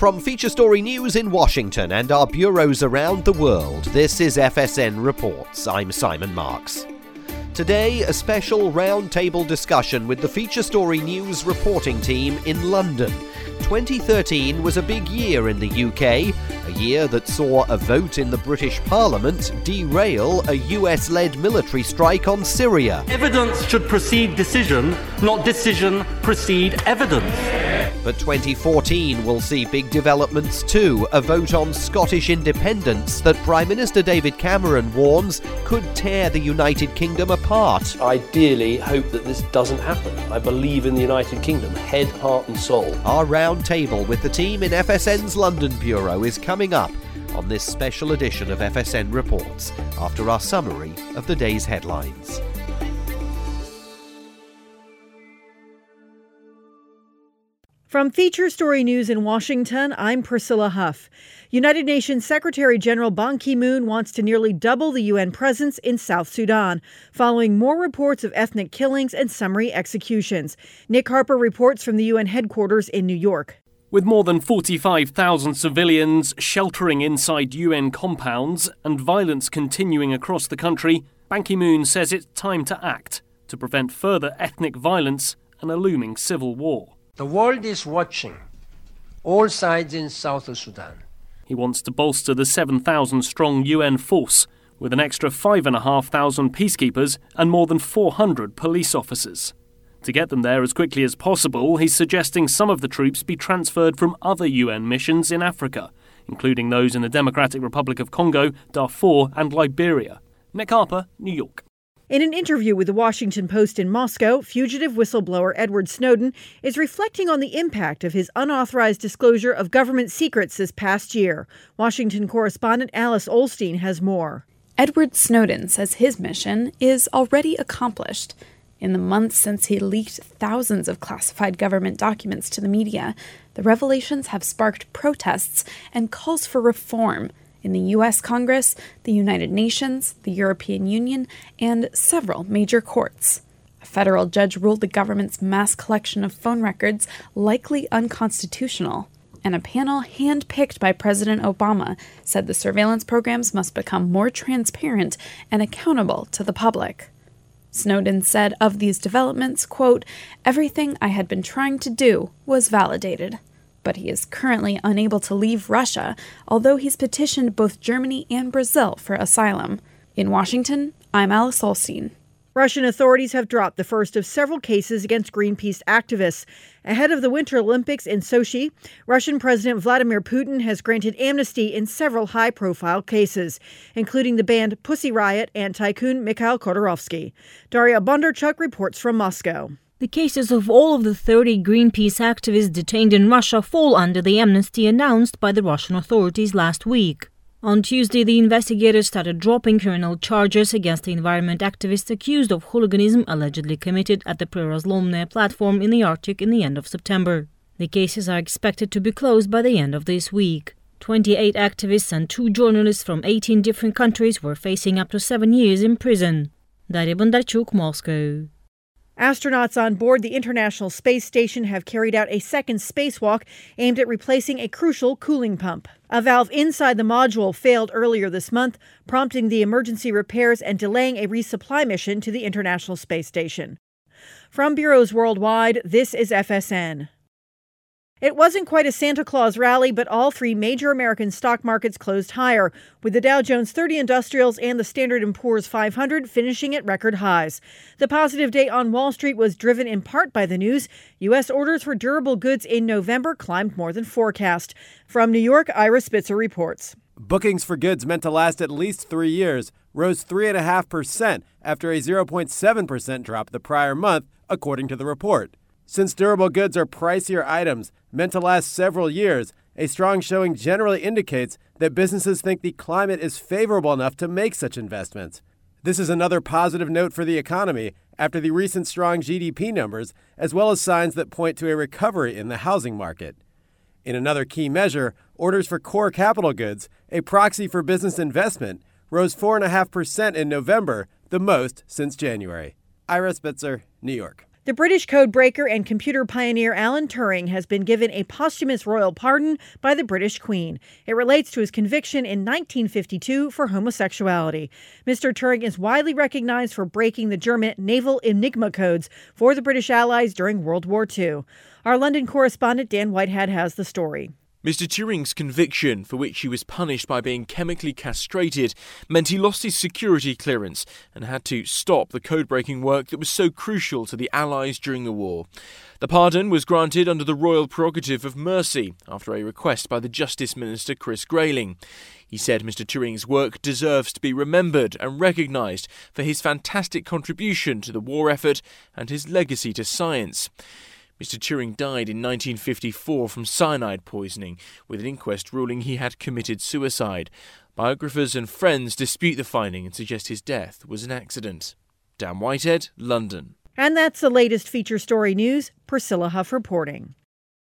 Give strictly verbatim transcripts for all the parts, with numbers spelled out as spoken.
From Feature Story News in Washington and our bureaus around the world, this is F S N Reports. I'm Simon Marks. Today, a special roundtable discussion with the Feature Story News reporting team in London. twenty thirteen was a big year in the U K, a year that saw a vote in the British Parliament derail a U S-led military strike on Syria. Evidence should precede decision, not decision precede evidence. But twenty fourteen will see big developments too, a vote on Scottish independence that Prime Minister David Cameron warns could tear the United Kingdom apart. I ideally hope that this doesn't happen. I believe in the United Kingdom, head, heart and soul. Our round table with the team in F S N's London Bureau is coming up on this special edition of F S N Reports, after our summary of the day's headlines. From Feature Story News in Washington, I'm Priscilla Huff. United Nations Secretary General Ban Ki-moon wants to nearly double the U N presence in South Sudan, following more reports of ethnic killings and summary executions. Nick Harper reports from the U N headquarters in New York. With more than forty-five thousand civilians sheltering inside U N compounds and violence continuing across the country, Ban Ki-moon says it's time to act to prevent further ethnic violence and a looming civil war. The world is watching all sides in South Sudan. He wants to bolster the seven thousand strong U N force with an extra five thousand five hundred peacekeepers and more than four hundred police officers. To get them there as quickly as possible, he's suggesting some of the troops be transferred from other U N missions in Africa, including those in the Democratic Republic of Congo, Darfur and Liberia. Nick Harper, New York. In an interview with the Washington Post in Moscow, fugitive whistleblower Edward Snowden is reflecting on the impact of his unauthorized disclosure of government secrets this past year. Washington correspondent Alice Ollstein has more. Edward Snowden says his mission is already accomplished. In the months since he leaked thousands of classified government documents to the media, the revelations have sparked protests and calls for reform in the U S Congress, the United Nations, the European Union, and several major courts. A federal judge ruled the government's mass collection of phone records likely unconstitutional, and a panel handpicked by President Obama said the surveillance programs must become more transparent and accountable to the public. Snowden said of these developments, quote, "Everything I had been trying to do was validated." But he is currently unable to leave Russia, although he's petitioned both Germany and Brazil for asylum. In Washington, I'm Alice Ollstein. Russian authorities have dropped the first of several cases against Greenpeace activists. Ahead of the Winter Olympics in Sochi, Russian President Vladimir Putin has granted amnesty in several high-profile cases, including the band Pussy Riot and tycoon Mikhail Khodorkovsky. Daria Bondarchuk reports from Moscow. The cases of all of the thirty Greenpeace activists detained in Russia fall under the amnesty announced by the Russian authorities last week. On Tuesday, the investigators started dropping criminal charges against the environment activists accused of hooliganism allegedly committed at the Prirazlomne platform in the Arctic in the end of September. The cases are expected to be closed by the end of this week. twenty-eight activists and two journalists from eighteen different countries were facing up to seven years in prison. Daria Bondarchuk, Moscow. Astronauts on board the International Space Station have carried out a second spacewalk aimed at replacing a crucial cooling pump. A valve inside the module failed earlier this month, prompting the emergency repairs and delaying a resupply mission to the International Space Station. From bureaus worldwide, this is F S N. It wasn't quite a Santa Claus rally, but all three major American stock markets closed higher, with the Dow Jones thirty Industrials and the Standard and Poor's five hundred finishing at record highs. The positive day on Wall Street was driven in part by the news U S orders for durable goods in November climbed more than forecast. From New York, Ira Spitzer reports. Bookings for goods meant to last at least three years rose three point five percent after a zero point seven percent drop the prior month, according to the report. Since durable goods are pricier items meant to last several years, a strong showing generally indicates that businesses think the climate is favorable enough to make such investments. This is another positive note for the economy after the recent strong G D P numbers, as well as signs that point to a recovery in the housing market. In another key measure, orders for core capital goods, a proxy for business investment, rose four point five percent in November, the most since January. Ira Spitzer, New York. The British code breaker and computer pioneer Alan Turing has been given a posthumous royal pardon by the British Queen. It relates to his conviction in nineteen fifty-two for homosexuality. Mister Turing is widely recognized for breaking the German naval Enigma codes for the British Allies during World War Two. Our London correspondent Dan Whitehead has the story. Mister Turing's conviction, for which he was punished by being chemically castrated, meant he lost his security clearance and had to stop the code-breaking work that was so crucial to the Allies during the war. The pardon was granted under the royal prerogative of mercy after a request by the Justice Minister Chris Grayling. He said Mister Turing's work deserves to be remembered and recognised for his fantastic contribution to the war effort and his legacy to science. Mister Turing died in nineteen fifty-four from cyanide poisoning, with an inquest ruling he had committed suicide. Biographers and friends dispute the finding and suggest his death was an accident. Dan Whitehead, London. And that's the latest feature story news. Priscilla Huff reporting.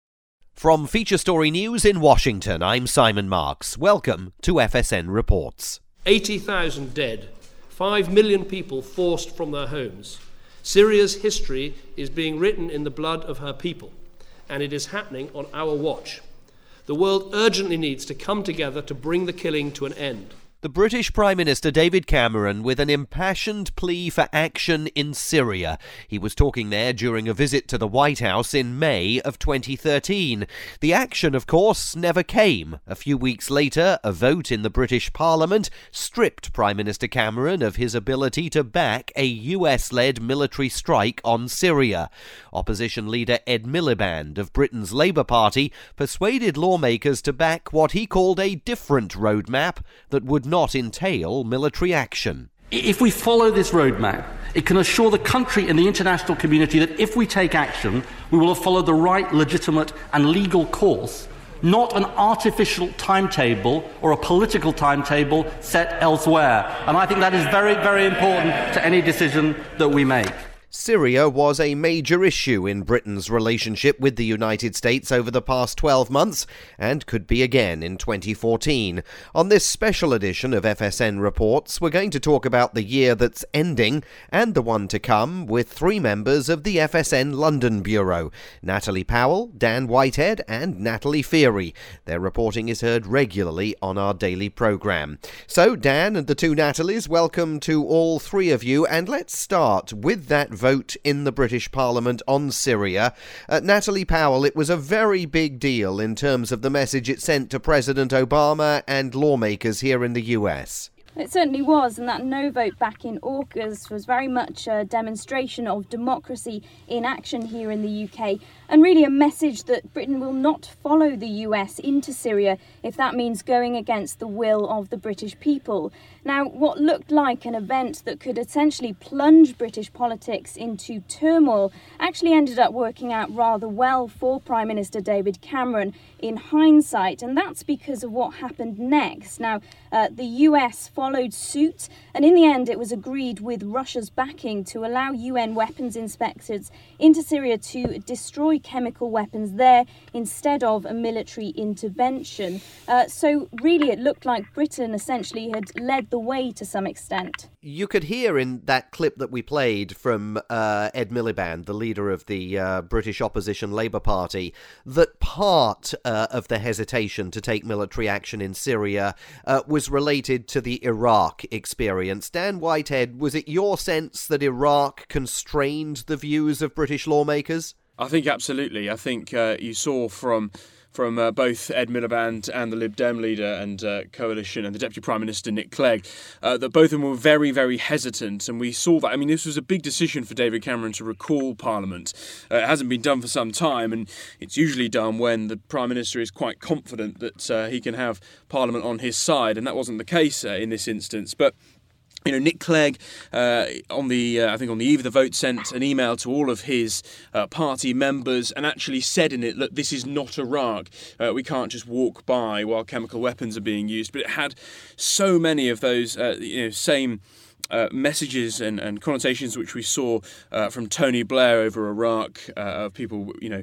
From Feature Story News in Washington, I'm Simon Marks. Welcome to F S N Reports. eighty thousand dead, five million people forced from their homes. Syria's history is being written in the blood of her people, and it is happening on our watch. The world urgently needs to come together to bring the killing to an end. The British Prime Minister David Cameron with an impassioned plea for action in Syria. He was talking there during a visit to the White House in May of twenty thirteen. The action, of course, never came. A few weeks later, a vote in the British Parliament stripped Prime Minister Cameron of his ability to back a U S-led military strike on Syria. Opposition leader Ed Miliband of Britain's Labour Party persuaded lawmakers to back what he called a different roadmap that would not entail military action. If we follow this roadmap, it can assure the country and the international community that if we take action, we will have followed the right, legitimate and legal course, not an artificial timetable or a political timetable set elsewhere. And I think that is very, very important to any decision that we make. Syria was a major issue in Britain's relationship with the United States over the past twelve months, and could be again in twenty fourteen. On this special edition of F S N Reports, we're going to talk about the year that's ending and the one to come with three members of the F S N London Bureau, Natalie Powell, Dan Whitehead and Natalie Feary. Their reporting is heard regularly on our daily programme. So, Dan and the two Natalies, welcome to all three of you, and let's start with that vote in the British Parliament on Syria. Uh, Natalie Powell, it was a very big deal in terms of the message it sent to President Obama and lawmakers here in the U S. It certainly was, and that no vote back in August was very much a demonstration of democracy in action here in the U K, and really a message that Britain will not follow the U S into Syria if that means going against the will of the British people. Now, what looked like an event that could essentially plunge British politics into turmoil actually ended up working out rather well for Prime Minister David Cameron in hindsight, and that's because of what happened next. Now, uh, the U S followed suit, and in the end it was agreed with Russia's backing to allow U N weapons inspectors into Syria to destroy chemical weapons there instead of a military intervention. Uh, so really it looked like Britain essentially had led the way to some extent. You could hear in that clip that we played from uh, Ed Miliband, the leader of the uh, British opposition Labour Party, that part uh, of the hesitation to take military action in Syria uh, was related to the Iraq experience. Dan Whitehead, was it your sense that Iraq constrained the views of British lawmakers? I think absolutely. I think uh, you saw from from uh, both Ed Miliband and the Lib Dem leader and uh, coalition and the Deputy Prime Minister Nick Clegg uh, that both of them were very, very hesitant, and we saw that. I mean, this was a big decision for David Cameron to recall Parliament. Uh, it hasn't been done for some time, and it's usually done when the Prime Minister is quite confident that uh, he can have Parliament on his side, and that wasn't the case uh, in this instance. But You know, Nick Clegg, uh, on the uh, I think on the eve of the vote, sent an email to all of his uh, party members and actually said in it, look, this is not Iraq. Uh, we can't just walk by while chemical weapons are being used. But it had so many of those uh, you know, same uh, messages and, and connotations which we saw uh, from Tony Blair over Iraq, uh, of people, you know,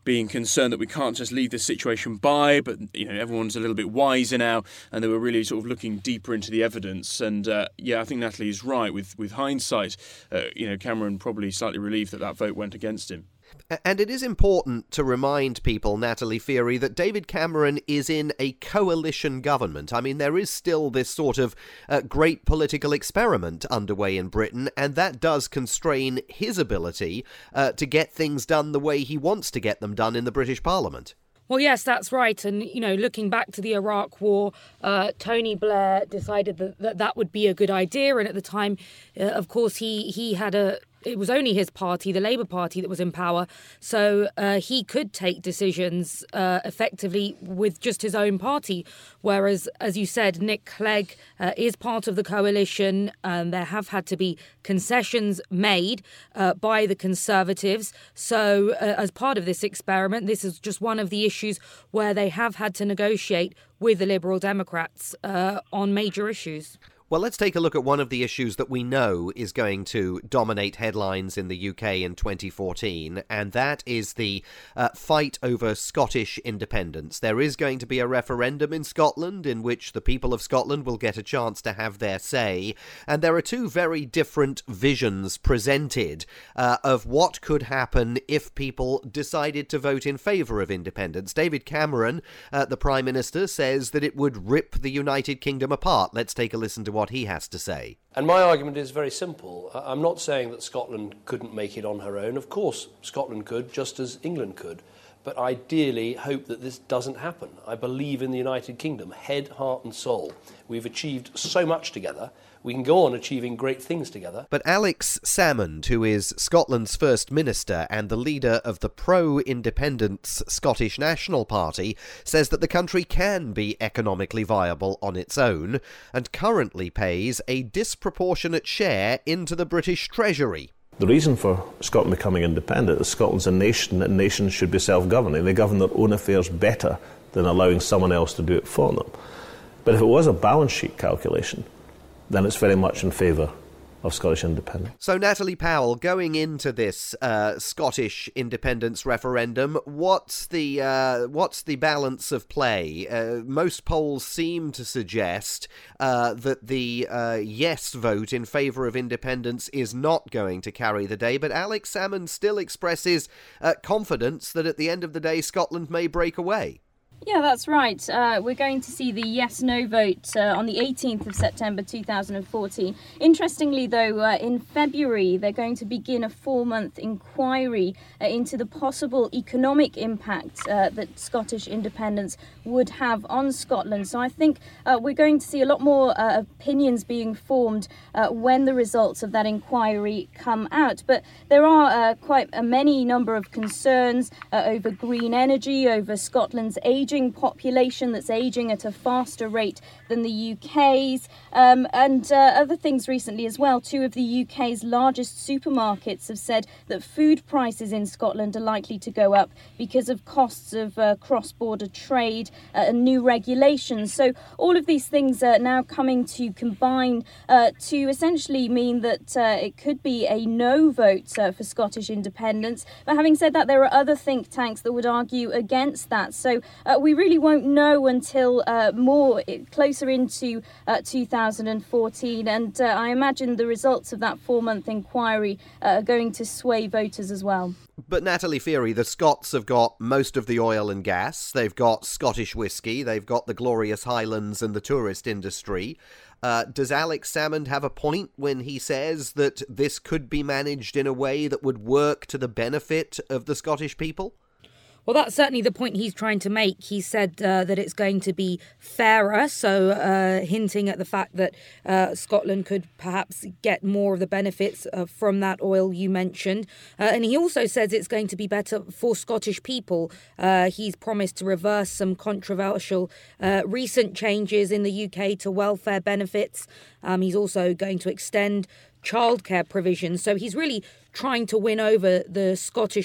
being concerned that we can't just leave this situation by, but you know everyone's a little bit wiser now, and they were really sort of looking deeper into the evidence. And uh, yeah, I think Natalie is right. With with hindsight, uh, you know Cameron probably slightly relieved that that vote went against him. And it is important to remind people, Natalie Feary, that David Cameron is in a coalition government. I mean, there is still this sort of uh, great political experiment underway in Britain, and that does constrain his ability uh, to get things done the way he wants to get them done in the British Parliament. Well, yes, that's right. And, you know, looking back to the Iraq War, uh, Tony Blair decided that, that that would be a good idea. And at the time, uh, of course, he, he had a... It was only his party, the Labour Party, that was in power. So uh, he could take decisions uh, effectively with just his own party. Whereas, as you said, Nick Clegg uh, is part of the coalition. Um, there have had to be concessions made uh, by the Conservatives. So uh, as part of this experiment, this is just one of the issues where they have had to negotiate with the Liberal Democrats uh, on major issues. Well, let's take a look at one of the issues that we know is going to dominate headlines in the U K in twenty fourteen, and that is the uh, fight over Scottish independence. There is going to be a referendum in Scotland in which the people of Scotland will get a chance to have their say, and there are two very different visions presented uh, of what could happen if people decided to vote in favour of independence. David Cameron, uh, the Prime Minister, says that it would rip the United Kingdom apart. Let's take a listen to what he has to say. And my argument is very simple. I'm not saying that Scotland couldn't make it on her own. Of course, Scotland could, just as England could. But I dearly hope that this doesn't happen. I believe in the United Kingdom, head, heart and soul. We've achieved so much together. We can go on achieving great things together. But Alex Salmond, who is Scotland's First Minister and the leader of the pro-independence Scottish National Party, says that the country can be economically viable on its own and currently pays a disproportionate share into the British Treasury. The reason for Scotland becoming independent is Scotland's a nation, and nations should be self-governing. They govern their own affairs better than allowing someone else to do it for them. But if it was a balance sheet calculation, then it's very much in favour of Scottish independence. So, Natalie Powell, going into this uh, Scottish independence referendum, what's the uh, what's the balance of play? Uh, most polls seem to suggest uh, that the uh, yes vote in favour of independence is not going to carry the day, but Alex Salmond still expresses uh, confidence that at the end of the day Scotland may break away. Yeah, that's right. Uh, we're going to see the yes-no vote uh, on the eighteenth of September two thousand fourteen. Interestingly, though, uh, in February, they're going to begin a four-month inquiry uh, into the possible economic impact uh, that Scottish independence would have on Scotland. So I think uh, we're going to see a lot more uh, opinions being formed uh, when the results of that inquiry come out. But there are uh, quite a many number of concerns uh, over green energy, over Scotland's age population that's aging at a faster rate than the U K's, um, and uh, other things recently as well. Two of the U K's largest supermarkets have said that food prices in Scotland are likely to go up because of costs of uh, cross-border trade uh, and new regulations. So all of these things are now coming to combine uh, to essentially mean that uh, it could be a no vote uh, for Scottish independence. But having said that, there are other think tanks that would argue against that. So uh, we really won't know until uh, more closer into uh, two thousand fourteen, and uh, I imagine the results of that four-month inquiry uh, are going to sway voters as well. But Natalie Feary, the Scots have got most of the oil and gas, they've got Scottish whisky, they've got the glorious Highlands and the tourist industry. Uh, does Alex Salmond have a point when he says that this could be managed in a way that would work to the benefit of the Scottish people? Well, that's certainly the point he's trying to make. He said uh, that it's going to be fairer, so uh, hinting at the fact that uh, Scotland could perhaps get more of the benefits uh, from that oil you mentioned. Uh, and he also says it's going to be better for Scottish people. Uh, he's promised to reverse some controversial uh, recent changes in the U K to welfare benefits. Um, he's also going to extend childcare provisions. So he's really trying to win over the Scottish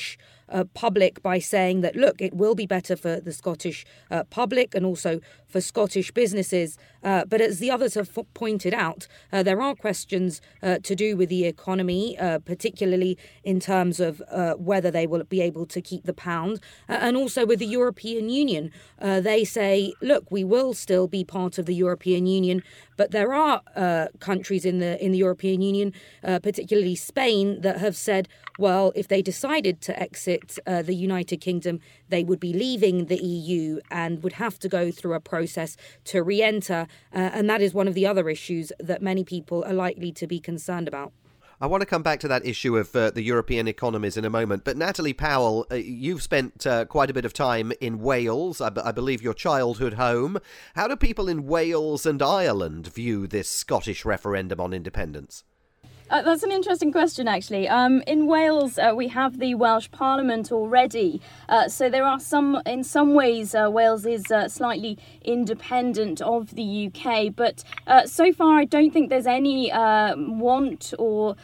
uh, public by saying that, look, it will be better for the Scottish uh, public and also for Scottish businesses. Uh, but as the others have f- pointed out, uh, there are questions uh, to do with the economy, uh, particularly in terms of uh, whether they will be able to keep the pound, uh, and also with the European Union. Uh, they say, look, we will still be part of the European Union, but there are uh, countries in the in the European Union, uh, particularly Spain, that have said, well, if they decided to exit uh, the United Kingdom, they would be leaving the E U and would have to go through a process to re-enter. Uh, and that is one of the other issues that many people are likely to be concerned about. I want to come back to that issue of uh, the European economies in a moment. But Natalie Powell, uh, you've spent uh, quite a bit of time in Wales, I, b- I believe your childhood home. How do people in Wales and Ireland view this Scottish referendum on independence? Uh, that's an interesting question, actually. Um, in Wales, uh, we have the Welsh Parliament already. Uh, so there are some, in some ways, uh, Wales is uh, slightly independent of the U K. But uh, so far, I don't think there's any uh, want or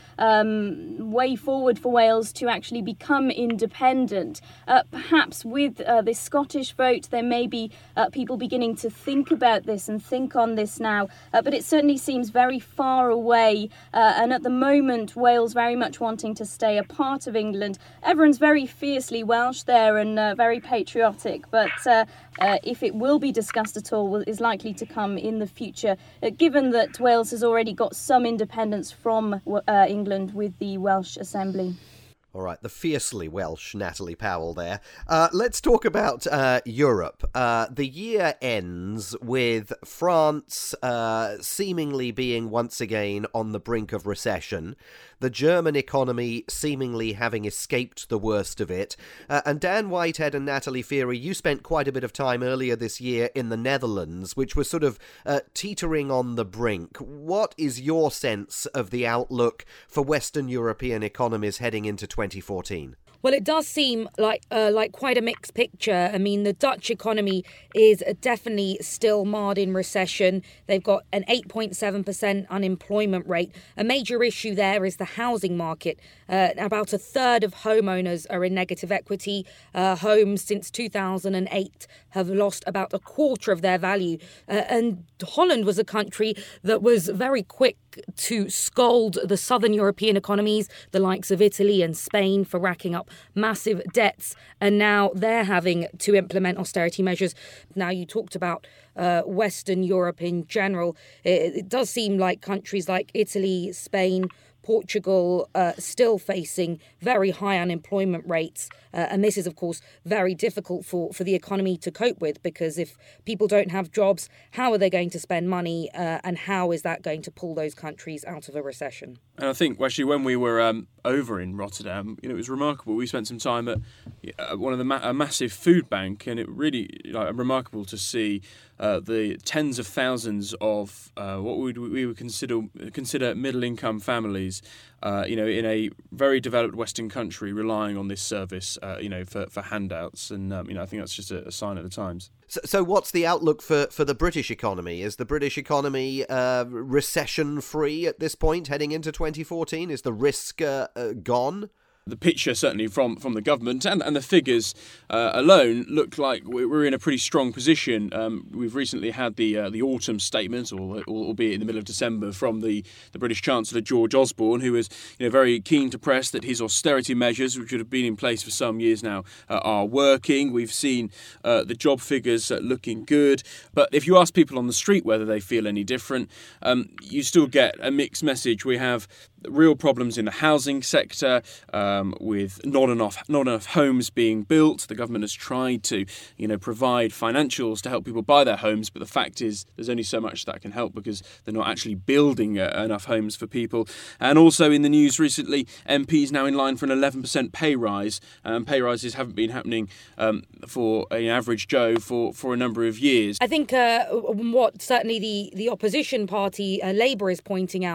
um, way forward for Wales to actually become independent. Uh, perhaps with uh, this Scottish vote, there may be uh, people beginning to think about this and think on this now. Uh, but it certainly seems very far away. Uh, and at the moment, Wales very much wanting to stay a part of England. Everyone's very fiercely Welsh there and uh, very patriotic, but uh, uh, if it will be discussed at all, is likely to come in the future, uh, given that Wales has already got some independence from uh, England with the Welsh Assembly. All right, the fiercely Welsh Natalie Powell there. Uh, let's talk about uh, Europe. Uh, the year ends with France uh, seemingly being once again on the brink of recession, the German economy seemingly having escaped the worst of it. Uh, and Dan Whitehead and Natalie Feary, you spent quite a bit of time earlier this year in the Netherlands, which was sort of uh, teetering on the brink. What is your sense of the outlook for Western European economies heading into twenty fourteen? Well, it does seem like uh, like quite a mixed picture. I mean, the Dutch economy is definitely still marred in recession. They've got an eight point seven percent unemployment rate. A major issue there is the housing market. Uh, about a third of homeowners are in negative equity. Uh, homes since two thousand eight have lost about a quarter of their value. Uh, and Holland was a country that was very quick to scold the southern European economies, the likes of Italy and Spain, for racking up massive debts, and now they're having to implement austerity measures. Now, you talked about uh, Western Europe in general. It, it does seem like countries like Italy, Spain, Portugal uh, still facing very high unemployment rates. Uh, and this is, of course, very difficult for, for the economy to cope with, because if people don't have jobs, how are they going to spend money uh, and how is that going to pull those countries out of a recession? And I think, actually, when we were um, over in Rotterdam, you know, it was remarkable. We spent some time at uh, one of the ma- a massive food bank, and it really like, remarkable to see uh, the tens of thousands of uh, what we would, we would consider consider middle-income families, uh, you know, in a very developed Western country, relying on this service, uh, you know, for, for handouts. And um, you know, I think that's just a, a sign of the times. So, so what's the outlook for, for the British economy? Is the British economy uh, recession-free at this point, heading into twenty fourteen? Is the risk uh, uh, gone? The picture, certainly from, from the government and, and the figures uh, alone, look like we're in a pretty strong position. Um, we've recently had the uh, the autumn statement, or albeit in the middle of December, from the, the British Chancellor George Osborne, who was you know very keen to press that his austerity measures, which have been in place for some years now, uh, are working. We've seen uh, the job figures uh, looking good. But if you ask people on the street whether they feel any different, um, you still get a mixed message. We have real problems in the housing sector, um, with not enough not enough homes being built. The government has tried to, you know, provide financials to help people buy their homes, but the fact is there's only so much that can help because they're not actually building uh, enough homes for people. And also in the news recently, M Ps now in line for an eleven percent pay rise. Um, pay rises haven't been happening um, for an average Joe for, for a number of years. I think uh, what certainly the, the opposition party, uh, Labour, is pointing out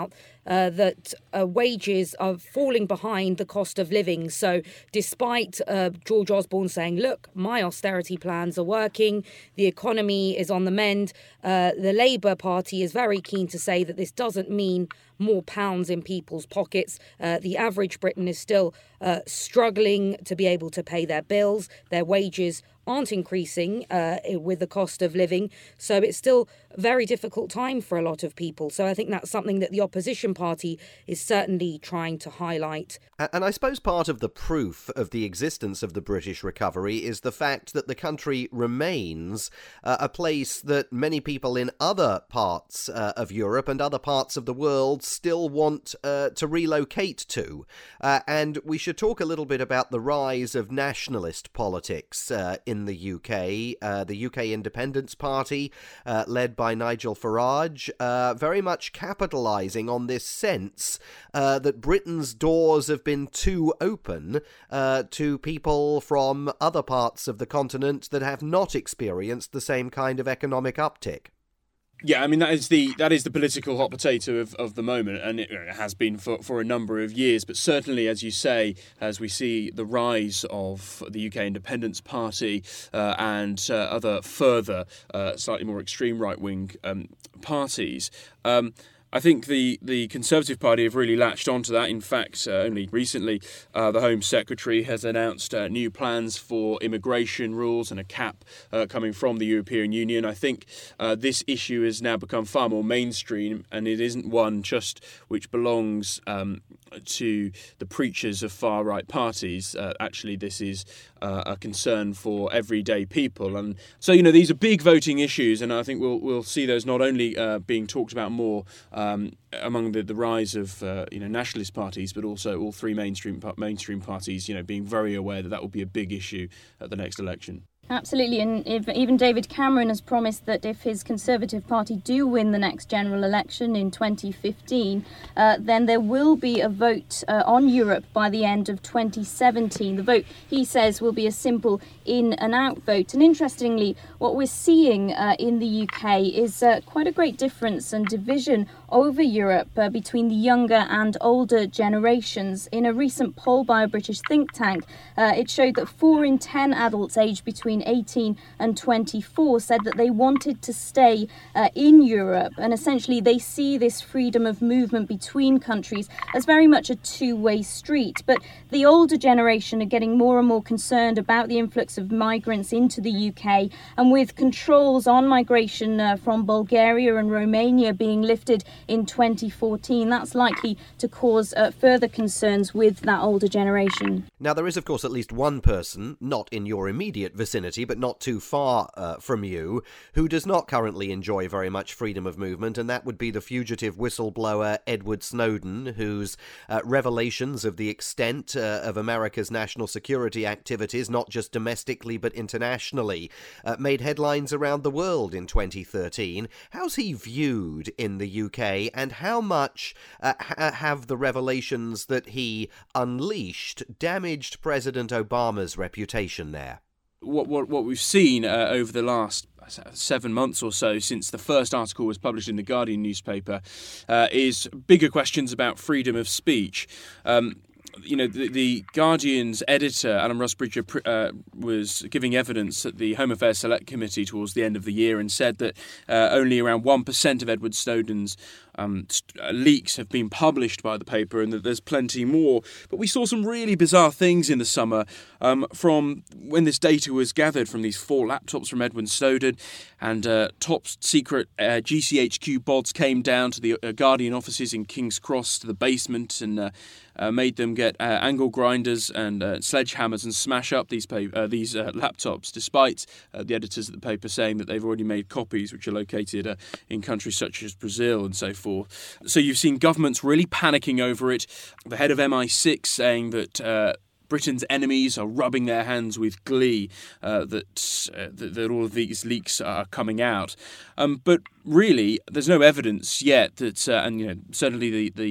uh, that uh, wages are falling behind the cost of living. So despite uh, George Osborne saying, look, my austerity plans are working, the economy is on the mend, uh, the Labour Party is very keen to say that this doesn't mean more pounds in people's pockets. Uh, the average Briton is still uh, struggling to be able to pay their bills. Their wages aren't increasing uh, with the cost of living. So it's still a very difficult time for a lot of people. So I think that's something that the opposition party is certainly trying to highlight. And I suppose part of the proof of the existence of the British recovery is the fact that the country remains uh, a place that many people in other parts uh, of Europe and other parts of the world still want uh, to relocate to. Uh, and we should talk a little bit about the rise of nationalist politics uh, in the U K. Uh, the U K Independence Party, uh, led by Nigel Farage, uh, very much capitalising on this sense uh, that Britain's doors have been too open uh, to people from other parts of the continent that have not experienced the same kind of economic uptick. Yeah, I mean, that is the that is the political hot potato of, of the moment, and it has been for, for a number of years. But certainly, as you say, as we see the rise of the U K Independence Party uh, and uh, other further, uh, slightly more extreme right-wing um, parties, um, I think the, the Conservative Party have really latched onto that. In fact, uh, only recently, uh, the Home Secretary has announced uh, new plans for immigration rules and a cap uh, coming from the European Union. I think uh, this issue has now become far more mainstream, and it isn't one just which belongs um, to the preachers of far-right parties. Uh, actually, this is uh, a concern for everyday people. And so, you know, these are big voting issues, and I think we'll, we'll see those not only uh, being talked about more Um, among the, the rise of uh, you know nationalist parties, but also all three mainstream mainstream parties, you know, being very aware that that will be a big issue at the next election. Absolutely, and if, even David Cameron has promised that if his Conservative Party do win the next general election in twenty fifteen, uh, then there will be a vote uh, on Europe by the end of twenty seventeen. The vote, he says, will be a simple in and out vote. And interestingly, what we're seeing uh, in the U K is uh, quite a great difference and division over Europe uh, between the younger and older generations. In a recent poll by a British think tank, uh, it showed that four in ten adults aged between eighteen and twenty-four said that they wanted to stay uh, in Europe, and essentially they see this freedom of movement between countries as very much a two-way street. But the older generation are getting more and more concerned about the influx of migrants into the U K, and with controls on migration uh, from Bulgaria and Romania being lifted in twenty fourteen, that's likely to cause uh, further concerns with that older generation. Now, there is, of course, at least one person, not in your immediate vicinity, but not too far uh, from you, who does not currently enjoy very much freedom of movement, and that would be the fugitive whistleblower Edward Snowden, whose uh, revelations of the extent uh, of America's national security activities, not just domestically but internationally, uh, made headlines around the world in twenty thirteen. How's he viewed in the U K, and how much uh, ha- have the revelations that he unleashed damaged President Obama's reputation there? What what what we've seen uh, over the last seven months or so since the first article was published in the Guardian newspaper uh, is bigger questions about freedom of speech. Um, You know, the, the Guardian's editor, Alan Rusbridger, uh, was giving evidence at the Home Affairs Select Committee towards the end of the year and said that uh, only around one percent of Edward Snowden's um, st- uh, leaks have been published by the paper, and that there's plenty more. But we saw some really bizarre things in the summer um, from when this data was gathered from these four laptops from Edward Snowden, and uh, top secret uh, G C H Q bods came down to the uh, Guardian offices in King's Cross, to the basement, and uh, uh, made them get uh, angle grinders and uh, sledgehammers and smash up these pa- uh, these uh, laptops, despite uh, the editors of the paper saying that they've already made copies, which are located uh, in countries such as Brazil and so forth. So you've seen governments really panicking over it. The head of M I six saying that Uh, Britain's enemies are rubbing their hands with glee uh, that, uh, that that all of these leaks are coming out. Um, but really, there's no evidence yet that, uh, and you know, certainly the, the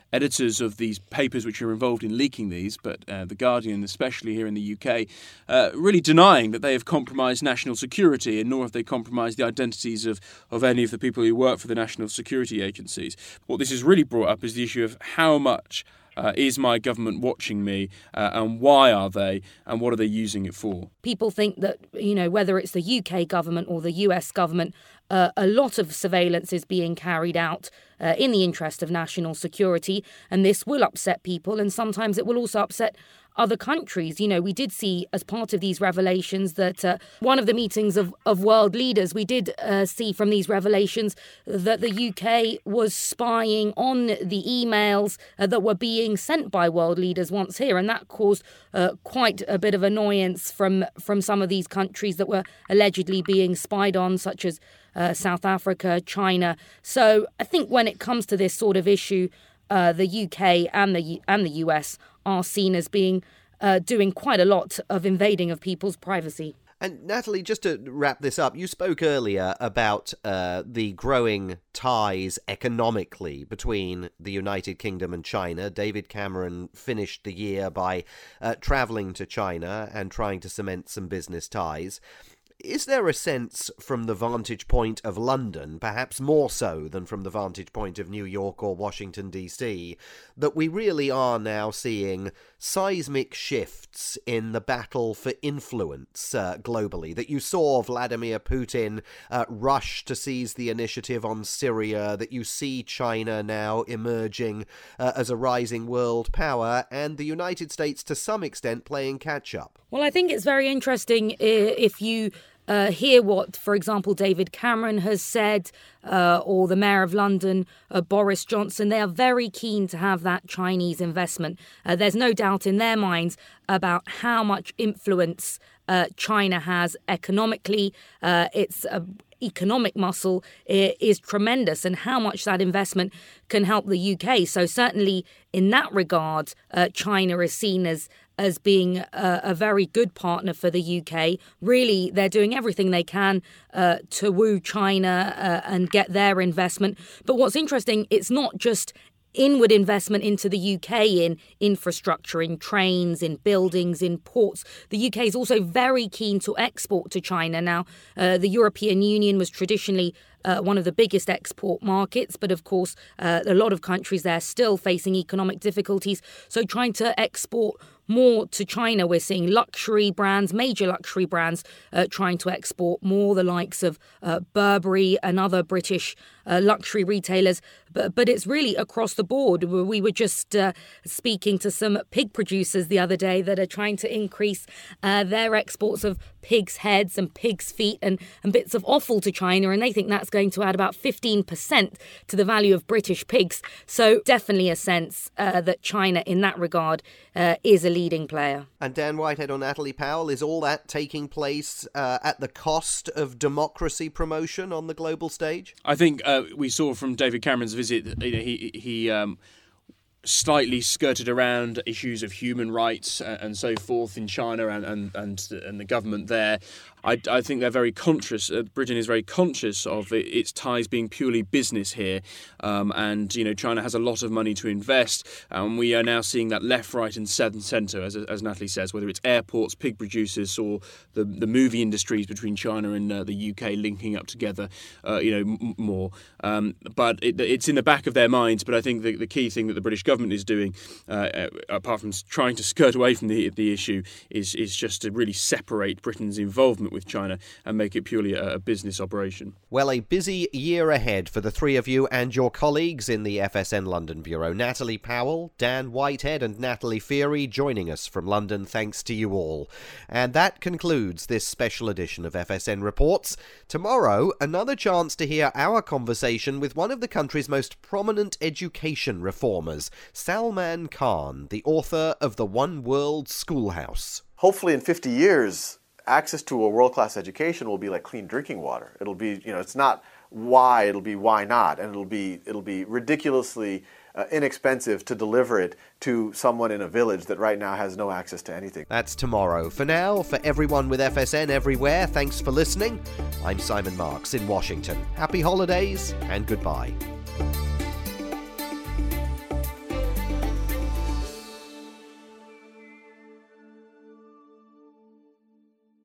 editors of these papers which are involved in leaking these, but uh, The Guardian, especially here in the U K, uh, really denying that they have compromised national security, and nor have they compromised the identities of, of any of the people who work for the national security agencies. What this has really brought up is the issue of how much Uh, is my government watching me, uh, and why are they, and what are they using it for? People think that, you know, whether it's the U K government or the U S government, uh, a lot of surveillance is being carried out uh, in the interest of national security, and this will upset people, and sometimes it will also upset other countries. You know, we did see as part of these revelations that uh, one of the meetings of, of world leaders, we did uh, see from these revelations that the U K was spying on the emails uh, that were being sent by world leaders once here. And that caused uh, quite a bit of annoyance from, from some of these countries that were allegedly being spied on, such as uh, South Africa, China. So I think when it comes to this sort of issue, uh, the U K and the and the U S are seen as being uh, doing quite a lot of invading of people's privacy. And Natalie, just to wrap this up, you spoke earlier about uh, the growing ties economically between the United Kingdom and China. David Cameron finished the year by uh, travelling to China and trying to cement some business ties. Is there a sense from the vantage point of London, perhaps more so than from the vantage point of New York or Washington, D C, that we really are now seeing seismic shifts in the battle for influence uh, globally? That you saw Vladimir Putin uh, rush to seize the initiative on Syria, that you see China now emerging uh, as a rising world power, and the United States to some extent playing catch-up? Well, I think it's very interesting if you uh, hear what, for example, David Cameron has said, uh, or the Mayor of London, uh, Boris Johnson. They are very keen to have that Chinese investment. Uh, there's no doubt in their minds about how much influence uh, China has economically. Uh, it's a economic muscle is tremendous, and how much that investment can help the U K. So certainly in that regard, uh, China is seen as as being a, a very good partner for the U K. Really, they're doing everything they can uh, to woo China uh, and get their investment. But what's interesting, it's not just inward investment into the U K in infrastructure, in trains, in buildings, in ports. The U K is also very keen to export to China. Now, uh, the European Union was traditionally uh, one of the biggest export markets, but of course, uh, a lot of countries there are still facing economic difficulties. So trying to export more to China, we're seeing luxury brands, major luxury brands, uh, trying to export more, the likes of uh, Burberry and other British uh, luxury retailers. But, but it's really across the board. We were just uh, speaking to some pig producers the other day that are trying to increase uh, their exports of pigs' heads and pigs' feet and, and bits of offal to China, and they think that's going to add about fifteen percent to the value of British pigs. So definitely a sense uh, that China in that regard uh, is a leading player. And Dan Whitehead or Natalie Powell, is all that taking place uh, at the cost of democracy promotion on the global stage? I think uh, we saw from David Cameron's visit, you know, he he um, slightly skirted around issues of human rights and so forth in China and and and, and the government there. I, I think they're very conscious. Uh, Britain is very conscious of it, its ties being purely business here, um, and you know China has a lot of money to invest, and we are now seeing that left, right, and centre, as as Natalie says, whether it's airports, pig producers, or the the movie industries between China and uh, the U K linking up together, uh, you know, m- more. Um, but it, it's in the back of their minds. But I think the, the key thing that the British government is doing, uh, apart from trying to skirt away from the the issue, is is just to really separate Britain's involvement with China and make it purely a, a business operation. Well, a busy year ahead for the three of you and your colleagues in the F S N London Bureau. Natalie Powell, Dan Whitehead and Natalie Feary joining us from London. Thanks to you all. And that concludes this special edition of F S N Reports. Tomorrow, another chance to hear our conversation with one of the country's most prominent education reformers, Salman Khan, the author of The One World Schoolhouse. Hopefully in fifty years, access to a world-class education will be like clean drinking water. It'll be, you know, it's not why, it'll be why not, and it'll be it'll be ridiculously uh, inexpensive to deliver it to someone in a village that right now has no access to anything. That's tomorrow. For now, for everyone with F S N everywhere, thanks for listening. I'm Simon Marks in Washington. Happy holidays and goodbye.